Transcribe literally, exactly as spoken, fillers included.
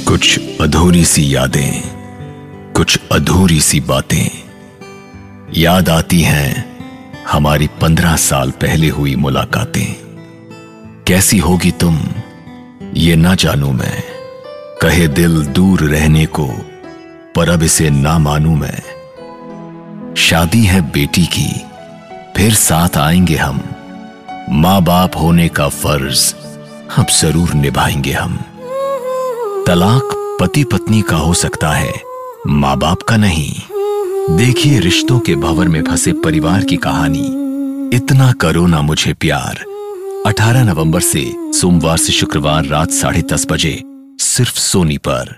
कुछ अधूरी सी यादें, कुछ अधूरी सी बातें याद आती हैं हमारी पंद्रह साल पहले हुई मुलाकातें। कैसी होगी तुम ये ना जानूं मैं, कहे दिल दूर रहने को पर अब इसे ना मानूं मैं। शादी है बेटी की फिर साथ आएंगे हम, माँ बाप होने का फर्ज अब जरूर निभाएंगे हम। तलाक पति पत्नी का हो सकता है, माँ बाप का नहीं। देखिए रिश्तों के भंवर में फंसे परिवार की कहानी, इतना करो ना मुझे प्यार। अठारह नवंबर से सोमवार से शुक्रवार रात साढ़े दस बजे सिर्फ सोनी पर।